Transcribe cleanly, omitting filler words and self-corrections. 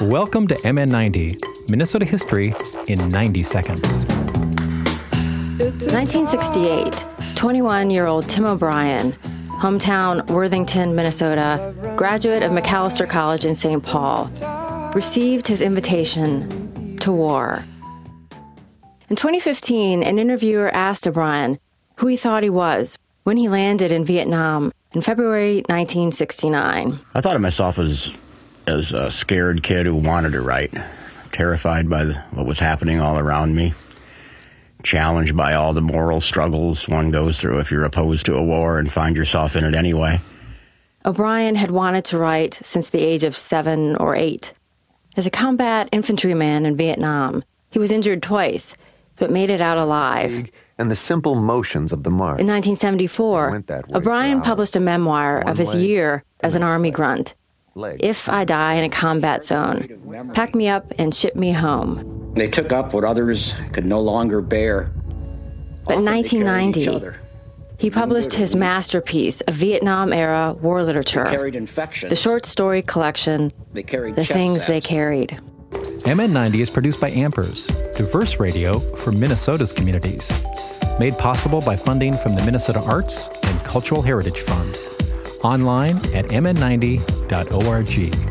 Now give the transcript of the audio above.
Welcome to MN90, Minnesota History in 90 seconds. 1968, 21-year-old Tim O'Brien, hometown Worthington, Minnesota, graduate of Macalester College in St. Paul, received his invitation to war. In 2015, an interviewer asked O'Brien who he thought he was when he landed in Vietnam in February 1969. I thought of myself as a scared kid who wanted to write, terrified by what was happening all around me, challenged by all the moral struggles one goes through if you're opposed to a war and find yourself in it anyway. O'Brien had wanted to write since the age of 7 or 8. As a combat infantryman in Vietnam, he was injured twice, but made it out alive. And the simple motions of the march. In 1974, O'Brien published a memoir of his year as an Army grunt. If I die in a combat zone, pack me up and ship me home. They took up what others could no longer bear. But in 1990, he published his masterpiece of Vietnam-era war literature, the short story collection, The Things They Carried. MN90 is produced by Ampers, diverse radio for Minnesota's communities. Made possible by funding from the Minnesota Arts and Cultural Heritage Fund. Online at mn90.org.